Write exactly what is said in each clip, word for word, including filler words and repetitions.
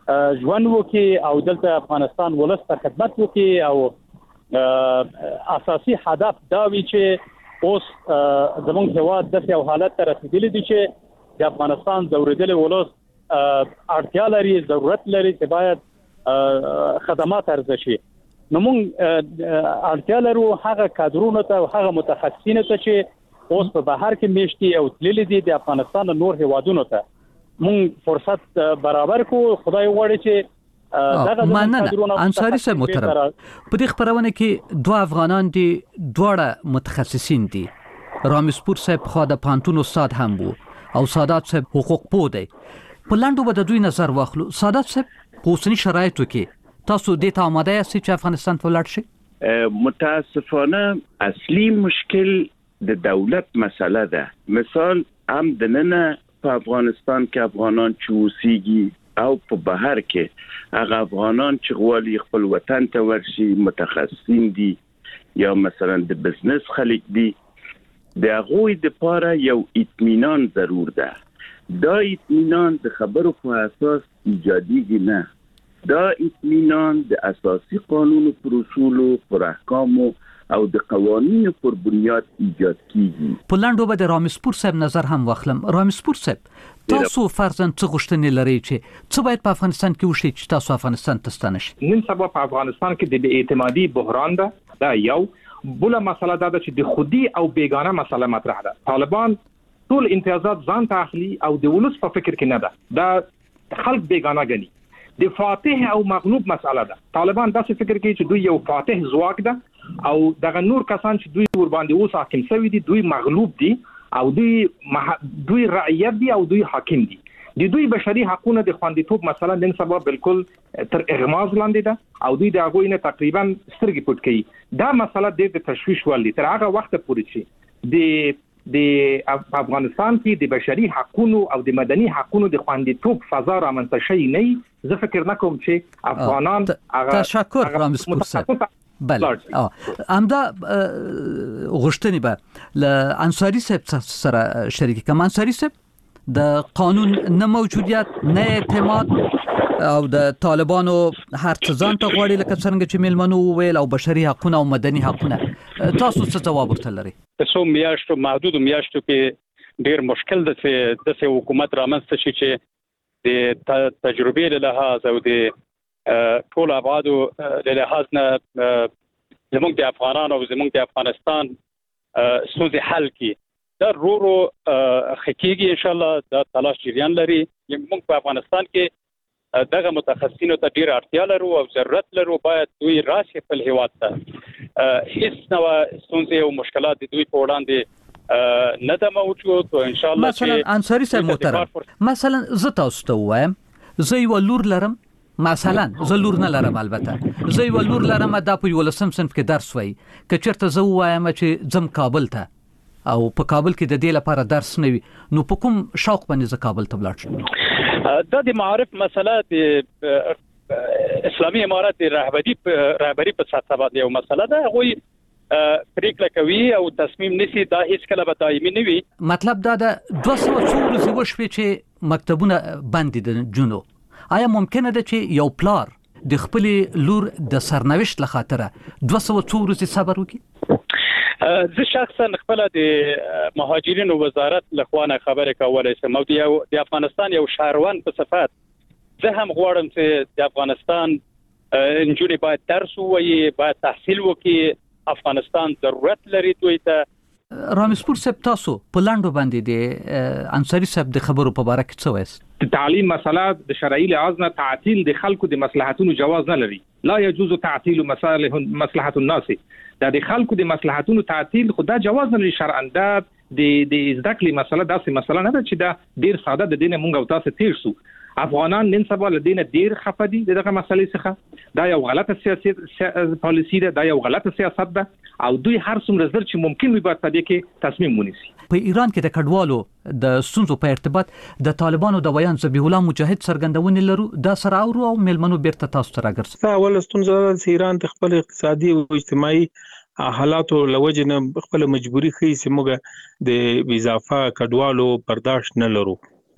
ژوند وکړي او دلته افغانستان ولس ته خدمت وکړي او اساسي هدف دا وي چې اوس زموږ هېواد داسې یو حالت ته رسېدلی دی چې د افغانستان ځورېدلی ولس اړتیا لري، ضرورت لري چې باید خدمات عرضه شي. نو موږ اړتیا لرو هغه کادرونو ته او هغه متخصصینو ته چې اوس په بهر کې میشتي او تللي دي د افغانستان نور هیوادونو ته موږ فرصت برابر کو. خدای غواړي چې مننه انصاری صاحب محترم، په دې خبرونه کې دوه افغانان دي، دواړه متخصصین دي. رامسپور صاحب خو د پانتون استاد هم وو او سادات صاحب حقوق پوه دی. په لاندو به د دوی نظر واخلو. سادات صاحب په اوسني شرایطو کې تاسو دې ته آماده یاستئ چې افغانستان ته ولاړ شئ؟ متاسفانه اصلي مشکل د دولت مسئله ده. مثال هم د ننه په افغانستان کې افغانان چې اوسېږي او په بهر کې هغه افغانان چې غواړي خپل وطن ته ورشي، متخصصین دي یا مثلا د بزنس خلک دي، د هغوی دپاره یو اطمینان ضرور ده. دا اطمینان د خبرو په اساس ایجادیږي نه، دا اطمینان د اساسي قانونو پر اصولو، پر احکامو او د قوانینو پر بنیاد ایجاد کیږي. په لاندو به د رامسپور صاحب نظر هم واخلم. رامسپور صاحب تاسو فرضاً څه غوښتنې لرئ چې څه باید په افغانستان کې وشي چې تاسو افغانستان ته ستانه شئ؟ نن سبا په افغانستان کې د بې اعتمادي بحران ده. دا یو بله مسله دا ده چې د خودي او بیگانه مسله مطرح ده. طالبان ټول امتیازات ځان ته اخلي او د ولس په فکر کې نه ده. دا خلک بیگانه ګڼي. د فاتح او مغلوب مسله ده. طالبان داسې فکر کوي چې دوی یو فاتح ځواک ده او دغه نور کسان چې دوی ور باندې اوس حاکم شوي دي دوی مغلوب دي او دوی مح... دوی رعیت دي او دوی حاکم دي. د دوی بشري حقوقو د خوندیتوب مسله نن سبا بالکل تر اغماز لاندې ده او دوی د هغوی نه تقریبا سترګې پټ کوي. دا مسله د تشویش وړ دي تر هغه وخت پورې چې د د افغانستان کې د بشري حقوقو او د مدني حقوقو د خوندیتوب فضا رامنځته شي نه. زه فکر نه کوم چې افغانان هغه تشکر رامسپور صاحب. بله همدا غوښتنې به له انصاری صاحب سره شریک کوم. انصاری صاحب د قانون نه موجودیت، نه اعتماد او د طالبانو هر څه ځان ته غواړي لکه څنګه چې میلمنو وویل او بشري حقونه او مدني حقونه، تاسو څه ځواب ورته لرئ؟ په څو میاشتو محدودو میاشتو کې ډېر مشکل ده چې داسې حکومت رامنځته شي چې د تجربې له لحاظ او د ټول ابعادو له لحاظ نه زموږ د افغانانو او زموږ د افغانستان ستونزې حل کړي. دا رو رو خکېږي انشاءالله. دا تلاش جریان لري. موږ په افغانستان کې دغه متخصصینو ته ډیر اړتیا لرو او ضرورت لرو. باید دوی راشي خپل هیواد ته. هیڅ نوع ستونزې او مشکلات د دوی په وړاندې نه ده موجود او ان شاء الله مثلا انصاری صاحب محترم، مثلا زه تاسو ته وایم زه یو لور لرم، مثلا زه لور نه لرم، البته زه یو لور لرم دا په یولسم صنف کې درس وایي. که چېرته زه ووایم چې ځم کابل ته او په کابل کې د دې لپاره درس نه وي، نو په کوم شوق باندې زه کابل ته ولاړ شم؟ دا د معارف مسله د اسلامي امارات د رهبري رهبري په سطح باندې یو مسله ده. هغوی پریکړه کوي او تصمیم نیسي. دا هیڅ کله به دایمي نه وي. مطلب دا ده دوه سوه څو ورځې وشوې چې مکتبونه بند دي د نجونو. آیا ممکنه ده چې یو پلار د خپلې لور د سرنوشت له خاطره دوه سوه څو ورځې صبر وکړي؟ زه شخصا خپل د مهاجرینو وزارت لخوا نه خبرې کولای شم او د افغانستان یو شهروان په صفت زه هم غواړم چې د افغانستان نجونې باید درس ووایي، باید تحصیل وکړي. افغانستان ضرورت لري دوی ته. رامسپور صاحب تاسو په لاندو باندې د انصاری صاحب د خبرو په باره کې څه وایست؟ د تعلیم مسله د شرعي لحاظ نه تعطیل د خلکو د مصلحتونو جواز نه لري. لا يجوز تعطيل مصالح مصلحه الناس. دا د خلکو د مصلحتونو تعطیل خو دا جواز نه لري شرعاً. دا د د ذکر مسله داسې مسله نه ده چې دا ډیر ساده د دینه مونږ او تاسو تیر شو. افغانان نن سبا له دینه ډیر خفه دي دغه مسلې څخه. دا یو غلطه سیاسي پالیسی ده، دا یو غلطه سیاست ده او دوی هر څومره زر چې ممکن وي باید په دې کې تصمیم ونیسي. په ایران کې د کډوالو د ستونزو په ارتباط د طالبانو د ویان ذبیح الله مجاهد څرګندونې لرو. دا سره اورو او میلمنو بیرته تاسو ته راګرځي. دا اول ستونزه چې ایران د خپل اقتصادي او اجتماعي حالاتو لوجه نه خپل مجبوری خي چې موږ د اضافه کډوالو برداشت نه لرو.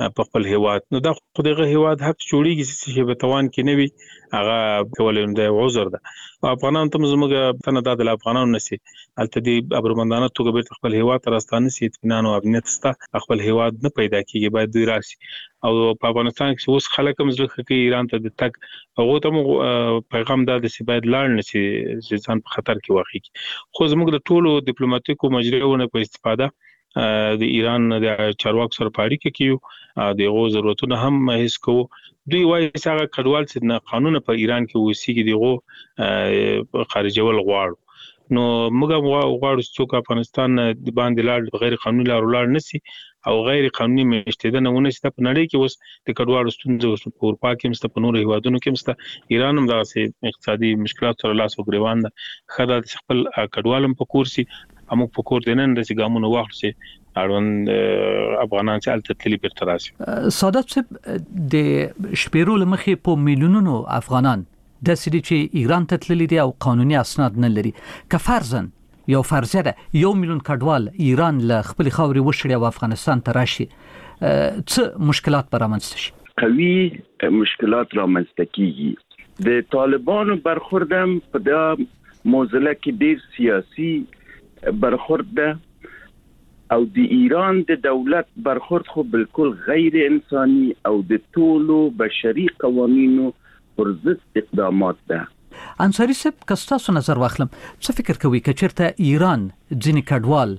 په خپل هیواد. نو دا خو دغه هیواد حق جوړیږي چې په توان کې نه وي هغه کولای د عذر ده. افغانان ته زموږ تنه د افغانانو نسی الته دی ابرمندانه توګه به خپل هیواد ترستانه سي اطمینان او امنیت ستا خپل هیواد نه پیدا کیږي باید دوی راشي. او په افغانستان کې اوس خلک هم ځکه کې ایران ته د تک هغه ته پیغام دا د سی باید لاړ نشي چې ځان په خطر کې واقع کی. خو زموږ د ټولو ډیپلوماټیکو مجریونو په استفاده د ایران د چارواکو سره پاړی کې کیو دغه ضرورتونه هم هیڅ کو. دوی وایي چې هغه کډوال چې نه قانون په ایران کې وسیږي دغه خارجول غواړي. نو موږ غواړو چې افغانستان د باندې لاړ غیر قانوني لار لاړ نشي او غیر قانوني مشتیدنه ونه شته. په نړۍ کې اوس د کډوالو ستونزې په اروپا کې مست په نور هیوادونو کې مست ایران هم دغه اقتصادي مشکلات سره لاس وګریوان ده. خدای د خپل کډوالم په کورسي امو په کور دینن د ګامونو واخلي اړوند افغانان چې الته تللی بیرته راشي. سادات صاحب د شپیرو لمخې په میلیونونو افغانان د سړي چې ایران ته تللی دي او قانوني اسناد نه لري. که فرضاً یو فرضیه ده یو میلیون کډوال ایران له خپل خاورې وشړي او افغانستان ته راشي څه مشکلات برامنځته شي؟ قوي مشکلات رامنځته کیږي. د طالبانو برخوردم په د موزله کې ډیر سیاسي برخورد ده او د ایران د دولت برخورد خو بالکل غیر انساني او د ټولو بشري قوانینو پر ضد اقدامات ده. انصاری صاحب کستاسو نظر واخلم څه فکر کوي که چیرته ایران ځینې کډوال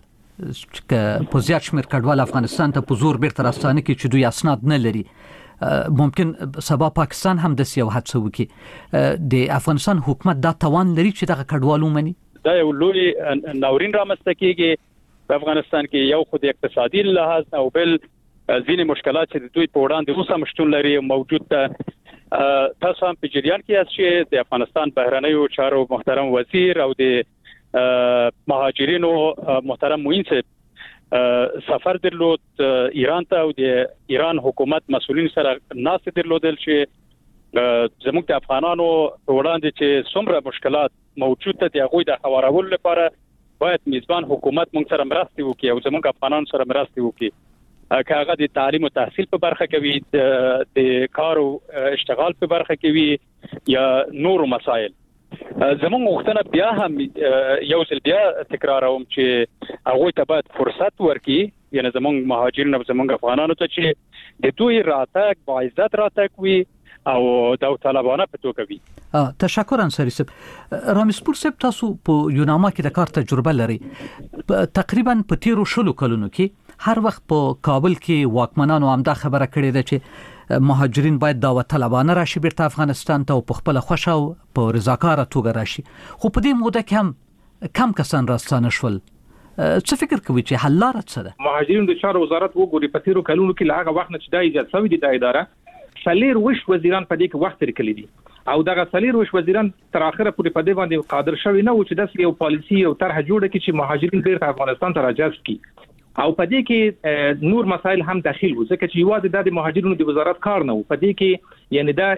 که په زیات شمېر کډوال افغانستان ته په زور بیرته راستانه کړي چې دوی اسناد نه لري ممکن سبا پاکستان هم داسې یو هڅه وکړي د افغانستان حکومت دا توان لري چې دغه کډوال ومني؟ دا یو لوی ناورین رامنځته کیږي په افغانستان کې. یو خو د اقتصادي لحاظ او بل ځینې مشکلات چې دوی په وړاندې اوس هم شتون لري موجود ده. تاسو هم په جریان کې یاست چې د افغانستان بهرنیو چارو محترم وزیر او د مهاجرینو محترم معین صاحب سفر درلود ایران ته او د ایران حکومت مسؤلین سره ناست درلودل چې زموږ د افغانانو په وړاندې چې څومره مشکلات موجود دي هغه د خبرولو لپاره باید میزبان حکومت موږ سره مرسته وکړي او زموږ افغانانو سره مرسته وکړي. که هغه د تعلیم او تحصیل په برخه کې وي د کار او اشتغال په برخه کې وي یا نور مسایل. زموږ وختونه بیا هم یو ځل بیا تکراروم چې هغه ته باید فرصت ورکړي یعنی زموږ مهاجرین او زموږ افغانانو ته چې د دوی راتګ با عزت راتګ وي او د طالبانو په توګه وي. تشکر انصاری صاحب. رامسپور صاحب تاسو په یوناما کې د کار تجربه لري. تقریبا په تیرو شلو کلونو کې هر وخت په کابل کې واکمنانو هم دا خبره کړې ده چې مهاجرین باید دعوت طلبانه راشي بیرته افغانستان ته او په خپل خوښه او په رضاکاره توګه راشي. خو په دې موده کې هم کم کسان راستانه شول. څه فکر کوي چې حل لاره څه ده؟ مهاجرین د چارو وزارت وګوري په تیرو کلونو کې له هغه وخت نه چې دا ایجاد شوی دی د اداره سلیر وش وزیران په دې کې وخت لري دي او دغه سلیر وش وزیران تر اخره پورې په دې باندې قادر شوی نه و چې داسې یو پالیسی او طرح جوړه کړي چې مهاجرین بیرته افغانستان ته راجذب کړي. او په دې کې نور مسایل هم داخل وو ځکه چې یوازې د مهاجرینو د وزارت کار نه و. په دې کې یعنی دا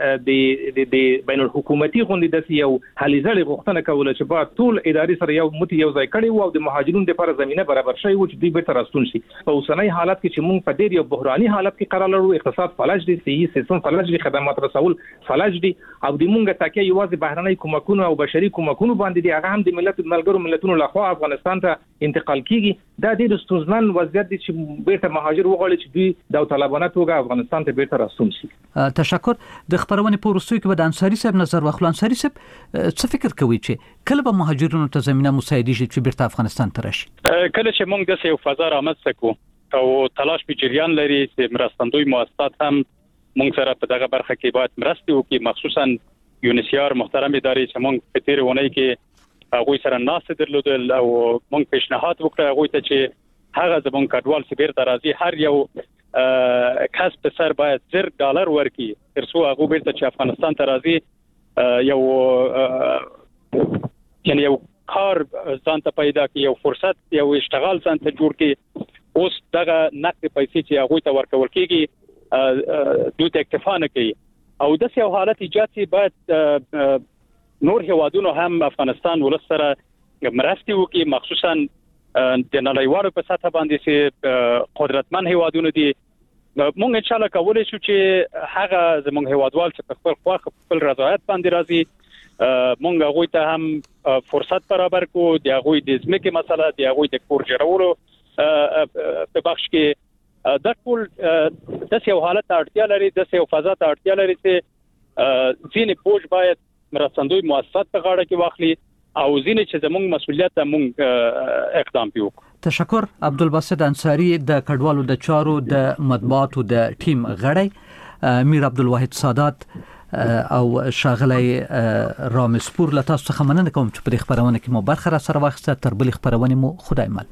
د د بین الحکومتي غونډې د یو حلیزړې غوښتنه کوله چې په ټول اداري سره یو مت یو ځای کړي وو او د مهاجرینو لپاره زمينه برابر شي و چې دوی به تر راستون شي. په اوسنۍ حالت کې چې موږ په ډېر یو بحراني حالت کې قرار لرو، اقتصاد فلج دي، صحي سیستم فلج دي، خدمات رسول فلج دي او د موږ تاکي یوازې بهرنۍ کومکونو او بشري کومکونو باندې دي هغه هم د ملت ملګرو ملتونو لخوا افغانستان ته انتقال کیږي. دا د ستونزمن وضعیت دي چې بیرته مهاجر وغواړي چې دوی د طالبانو توګه افغانستان ته بیرته راستون شي. تشکر. د خبرونه په وروستیو کې به د انصاری صاحب نظر واخلو. انصاری صاحب څه فکر کوي چې کله به مهاجرینو ته زمينه مساعده شي چې بیرته افغانستان ته راشي؟ کله چې موږ د یو فضا رامنځته کوو او تلاش په جریان لري چې مرستندوی مؤسسات هم موږ سره په دغه برخه کې باید مرسته وکړي، مخصوصا یونیسیار محترم ادارې چې موږ په تیر ونې کې هغه سره ناست درلودل او موږ پیشنهاد وکړ هغه ته چې هغه زمونږ کډوال چې بیرته راځي هر یو کس په سر باید زر ډالر ورکړي تر څو هغه بیرته چې افغانستان ته راځي یو یعنی یو کار ځان ته پیدا کړي، یو فرصت، یو اشتغال ځان ته جوړ کړي. اوس دغه نقد پیسې چې هغه ته ورکول کېږي دوی ته اکتفا نه کوي او د یو حالت ایجاد شي. باید نور هیوادونو هم افغانستان ولس سره مرسته وکړي، مخصوصا د نړیوالو په سطح باندې چې قدرتمن هیوادونه دي مونږ ان شاء الله کولای شو چې هغه زموږ هیوادوال چې خپل خواخ خپل رضایت باندې راځي مونږ هغه ته هم فرصت برابر کو دی هغه د ځمکې مسله دی هغه د کور جوړولو په بخش کې د ټول د یو حالت اړتیا لري د یو فضا ته اړتیا لري چې ځینې پوج باید مرستندوی مؤسسات په غاړه کې واخلي او ځینې چې زموږ مسولیت مونږ اقدام پیو. تشکر. عبدالباسط انصاری د کډوالو د چارو د مطبوعاتو د ټیم غړی، میر عبدالواحد سادات او شاغلی رامسپور له تاسو څخه مننه کوم چې په دې خبرونه کې مو برخه را سره واخیسته. تر بلې خبرونه مو خدای مل.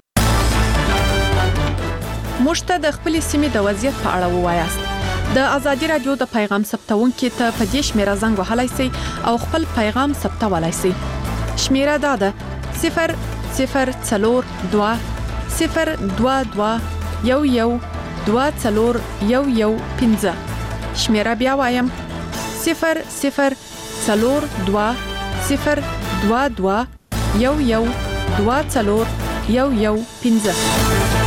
مشته د خپل سیمې د وضعیت په اړه ووایاست. د ازادي رادیو د پیغام ثبتونکو ته په دې شمیره زنګ وهلای شئ او خپل پیغام ثبتولای شئ. شمیره دا ده صفر صفر څلور دوه صفر دوه دوه یو یو دوه څلور یو یو پنځه. شمیره بیا وایم صفر صفر څلور دوه صفر دوه دوه یو یو دوه څلور یو یو پنځه.